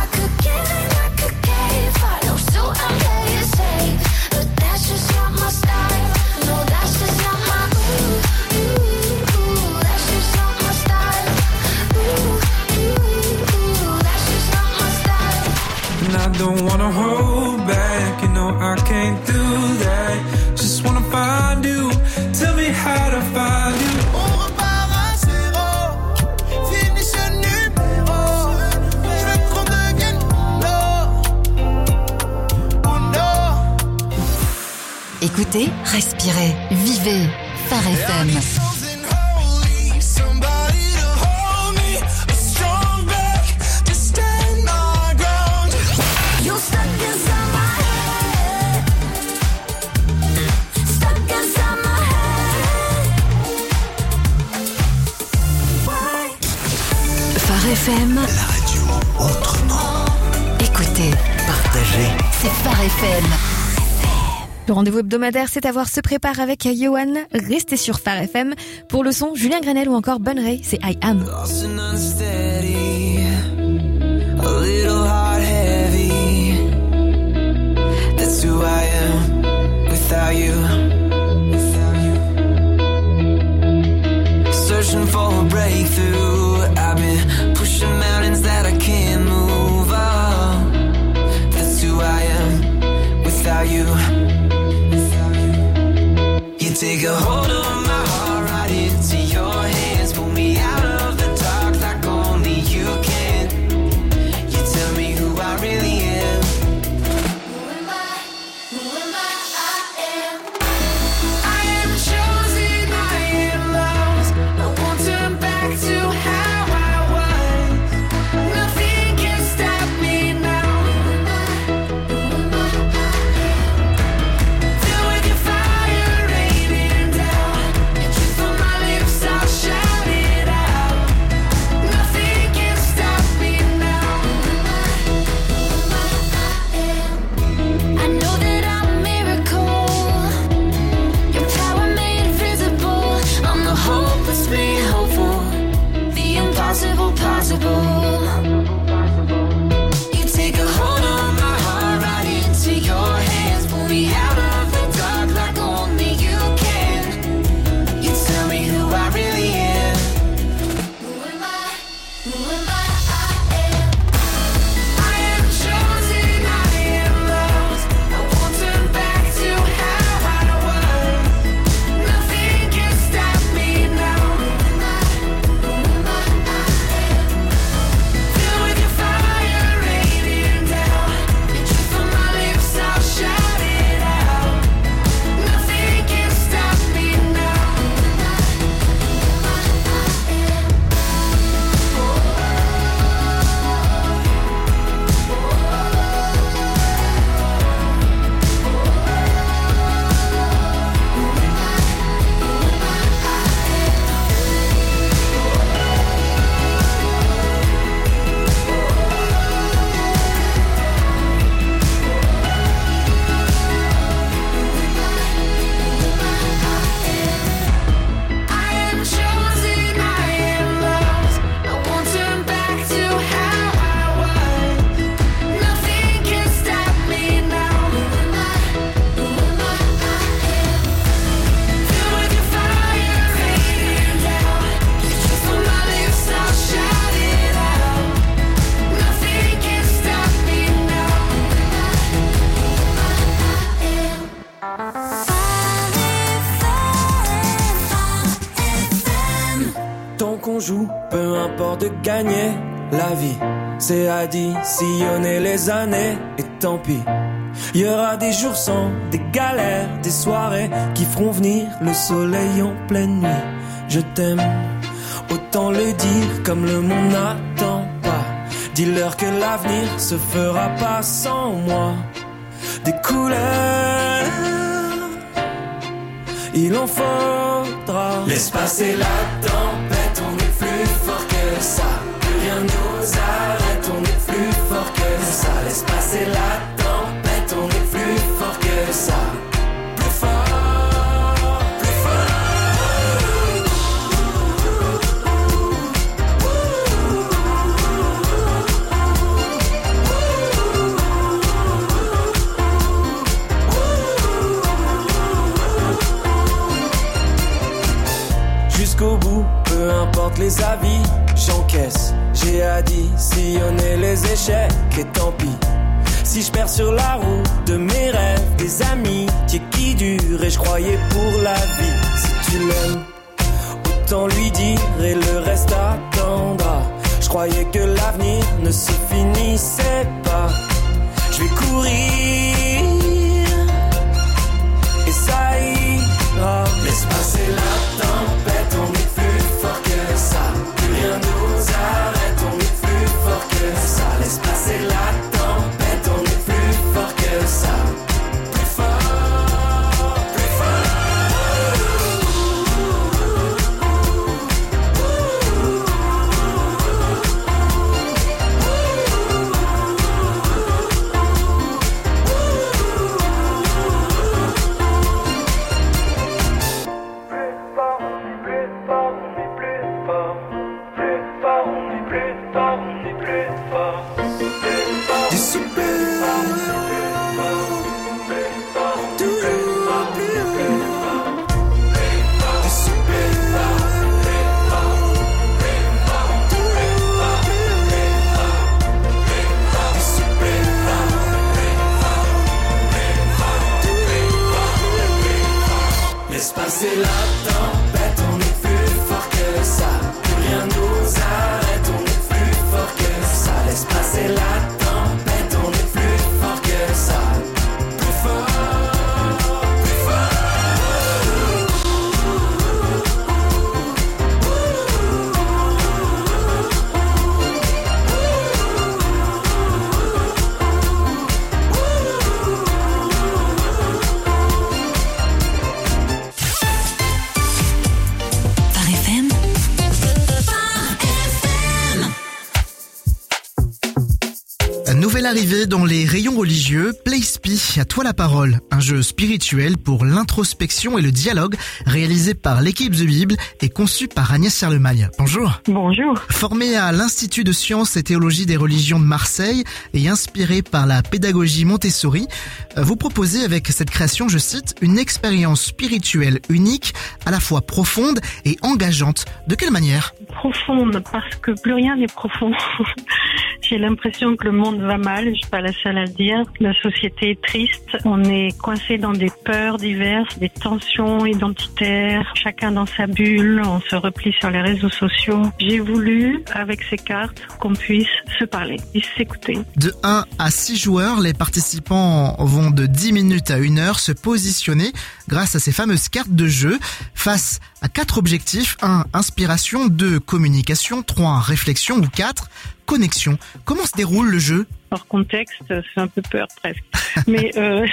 And I don't wanna hold back, you know I can't do that. Just wanna find you, tell me how to find you. On repart à zéro, finis ce numéro. Je veux qu'on devienne oh non. Écoutez, respirez, vivez. Phare FM. FM. La radio autrement. Écoutez, partagez. C'est Phare FM. Le rendez-vous hebdomadaire, c'est à voir, se prépare avec Yohan. Restez sur Phare FM. Pour le son, Julien Grenel ou encore Bon Ray, c'est I Am. Searching for a breakthrough, I've been pushing mountains that I can't move on. That's who I am without you. You take a hold of my heart right into your hands, pull me out of the dark like only you can. You tell me who I really am. Who am I? Who am I am. I am chosen, I am lost. I won't turn back to how I was. Nothing can stop me now. Who am I? Filled with your fire raining down, and truth from my lips I'll shout it out. Nothing can stop me now. Who am I? I know that I'm a miracle. Your power made visible. I'm the hope that's made hopeful. The impossible possible. You take a hold of my heart right into your hands, pull me out of the dark like only you can. You tell me who I really am. Who am I? Who am I am. I am chosen, I am lost. I won't turn back to how I was. Nothing can stop me now. Who am I? Who am I am. peu importe de gagner la vie. C'est additionner les années et tant pis. Il y aura des jours sans, des galères, des soirées qui feront venir le soleil en pleine nuit. Je t'aime, autant le dire comme le monde n'attend pas. Dis-leur que l'avenir se fera pas sans moi. Des couleurs, il en faudra. Laisse passer la tempête, on est plus fort que ça. Plus rien nous arrête, on est plus fort que ça. Laisse passer la tempête, on est plus fort que ça. Plus fort. Jusqu'au bout, peu importe les avis, j'encaisse. J'ai additionné les échecs et tant pis. Si je perds sur la route de mes rêves, des amis qui durent et je croyais pour la vie. Si tu l'aimes, autant lui dire et le reste attendra. Je croyais que l'avenir ne se finissait pas. Je vais courir et ça ira. Laisse passer la tempête, on est plus fort que ça. Plus rien nous arrête, on est plus fort que ça. Laisse passer la tempête, on est plus fort que ça. Plus fort, plus passer la tempête, on est plus fort que ça. Plus rien nous arrête, on est plus fort que ça. Laisse passer la tempête, on est plus fort que ça. Plus fort, plus Nouvelle arrivée dans les rayons religieux, Playspi, à toi la parole, un jeu spirituel pour l'introspection et le dialogue, réalisé par l'équipe The Bible et conçu par Agnès Serlemagne. Bonjour. Bonjour. Formé à l'Institut de sciences et théologie des religions de Marseille et inspiré par la pédagogie Montessori, vous proposez avec cette création, je cite, une expérience spirituelle unique, à la fois profonde et engageante. De quelle manière ? Profonde, parce que plus rien n'est profond. J'ai l'impression que le monde va mal, je suis pas la seule à le dire. La société est triste, on est coincé dans des peurs diverses, des tensions identitaires, chacun dans sa bulle, on se replie sur les réseaux sociaux. J'ai voulu, avec ces cartes, qu'on puisse se parler et s'écouter. De 1 à 6 joueurs, les participants vont de 10 minutes à 1 heure se positionner grâce à ces fameuses cartes de jeu face à 4 objectifs. 1, inspiration, 2, communication, 3, réflexion ou 4, connexion. Comment se déroule le jeu ? Hors contexte, c'est un peu peur presque. Mais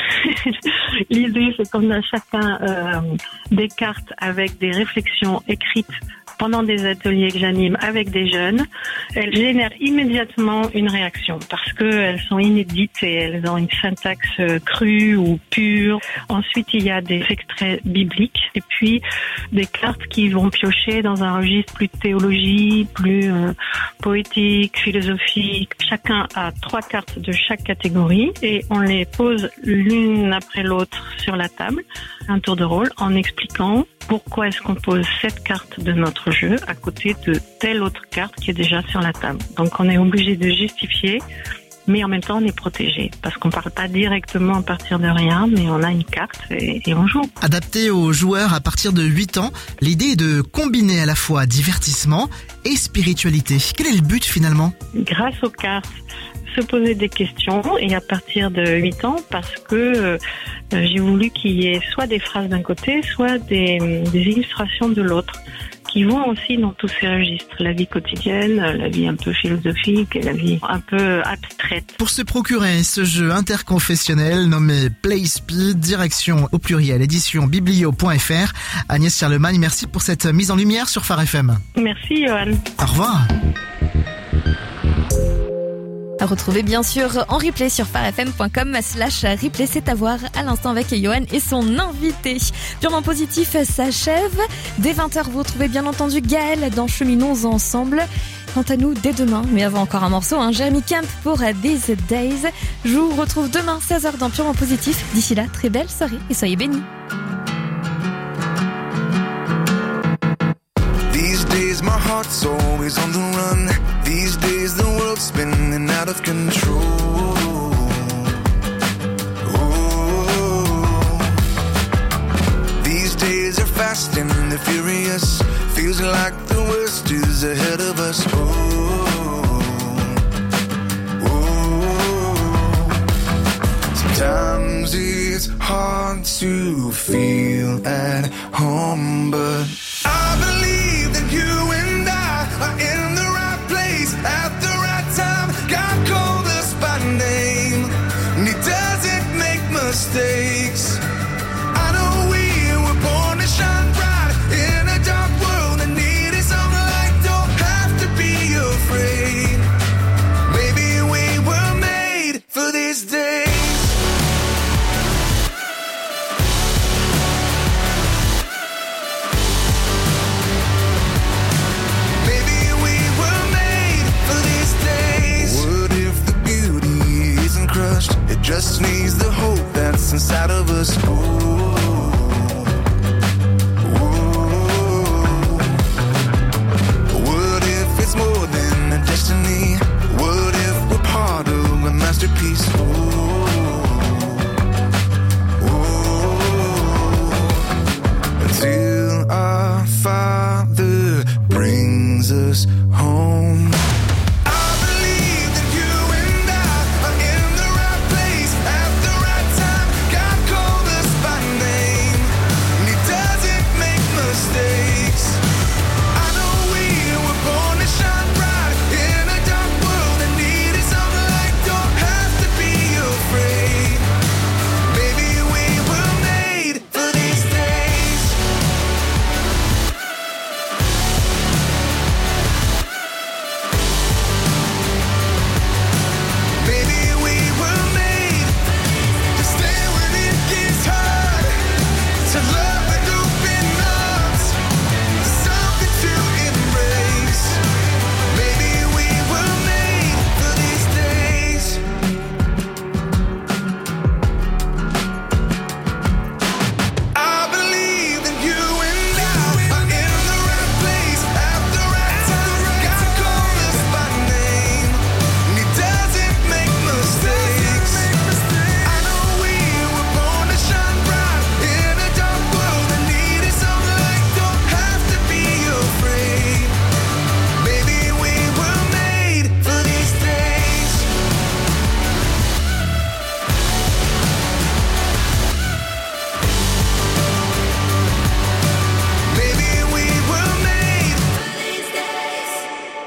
l'idée, c'est qu'on a chacun des cartes avec des réflexions écrites pendant des ateliers que j'anime avec des jeunes. Elles génèrent immédiatement une réaction parce qu'elles sont inédites et elles ont une syntaxe crue ou pure. Ensuite, il y a des extraits bibliques et puis des cartes qui vont piocher dans un registre plus théologie, plus poétique, philosophique. Chacun a 3 cartes de chaque catégorie et on les pose l'une après l'autre sur la table, un tour de rôle, en expliquant pourquoi est-ce qu'on pose cette carte de notre jeu à côté de telle autre carte qui est déjà sur la table. Donc on est obligé de justifier mais en même temps on est protégé parce qu'on parle pas directement à partir de rien, mais on a une carte et on joue. Adapté aux joueurs à partir de 8 ans, l'idée est de combiner à la fois divertissement et spiritualité. Quel est le but finalement ? Grâce aux cartes, se poser des questions, et à partir de 8 ans, parce que j'ai voulu qu'il y ait soit des phrases d'un côté, soit des illustrations de l'autre, qui vont aussi dans tous ces registres, la vie quotidienne, la vie un peu philosophique et la vie un peu abstraite. Pour se procurer ce jeu interconfessionnel nommé Play Speed, direction au pluriel édition biblio.fr. Agnès Charlemagne, merci pour cette mise en lumière sur Phare FM. Merci Johan. Au revoir. À retrouver bien sûr en replay sur farfm.com/replay. C'est à voir à l'instant avec Johan et son invité. Purement positif s'achève. Dès 20h, vous retrouvez bien entendu Gaël dans Cheminons Ensemble. Quant à nous, dès demain, mais avant encore un morceau, Jeremy Camp pour These Days. Je vous retrouve demain 16h dans Purement Positif. D'ici là, très belle soirée et soyez bénis. These days my heart's always on the run. These days the world's spinning out of control. Oh. These days are fast and they're furious. Feels like the worst is ahead of us. Sometimes it's hard to feel at home, but I believe that you and I are in the right place at the right time. God called us by name, and He doesn't make mistakes. I know we were born to shine bright in a dark world and needed some light. Don't have to be afraid. Maybe we were made for these days. It just needs the hope that's inside of us. What if it's more than a destiny? What if we're part of a masterpiece? Until our Father brings us home.